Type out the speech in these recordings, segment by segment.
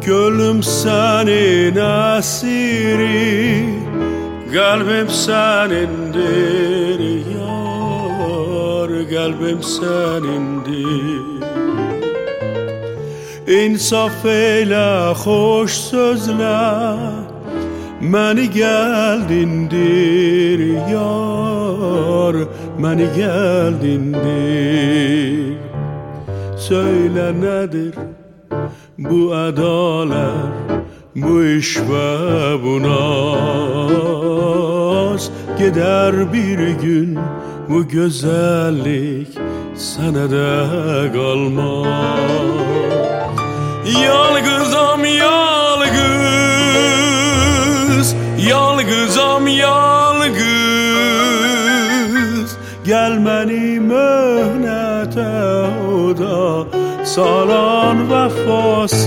Gönlüm senin esiri, kalbim senindir yar, kalbim senindir. İnsaf eyle, hoş sözle, məni gəldindir yar, məni gəldindir. Söyle nedir bu adalar, bu iş ve bu naz? Gider bir gün bu güzellik sana da kalmaz. Yalgızam yalgız, yalgızam yalgız. Gelmeni möhnete o da salan vefasız.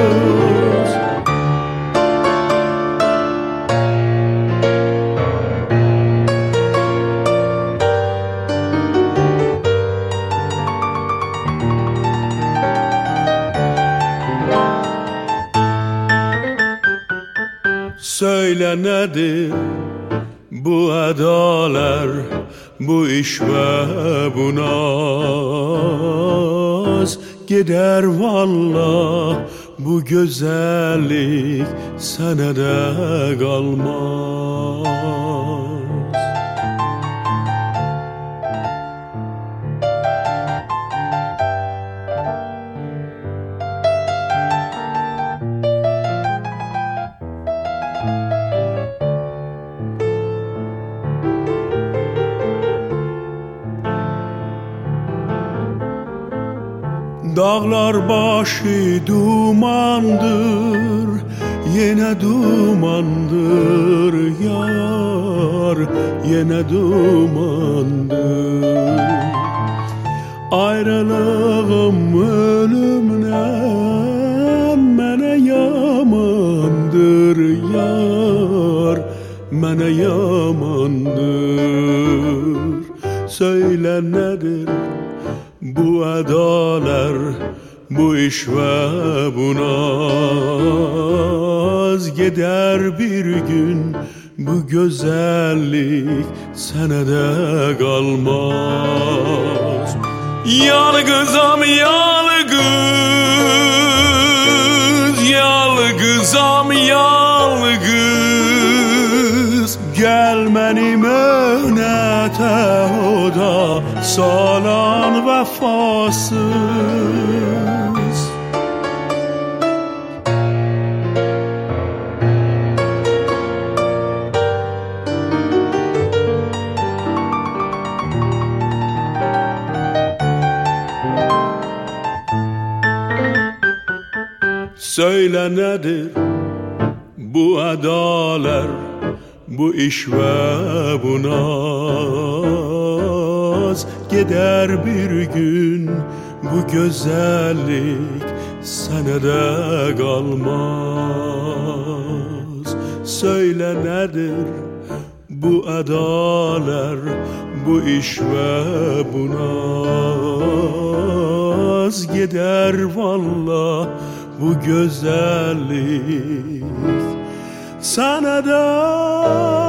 Söyle nedir bu adalar, bu iş ve bu naz? Gider vallah bu güzellik sana da kalmaz. Dağlar başı dumandır, yine dumandır yar, yine dumandır. Ayrılığım ölümden mene yamandır yar, mene yamandır. Söyle nedir bu adalar, bu iş ve bu naz? Gider bir gün bu güzellik sana da kalmaz. Yalgızam yalgız, yalgızam yalgız. Gelmeni möhnete o da salan vefasız. Söyle nedir bu adalar, bu iş ve bu naz? Gider bir gün bu güzellik sana da kalmaz. Söyle nedir bu adalar, bu iş ve bu naz? Gider vallah bu güzellik sana da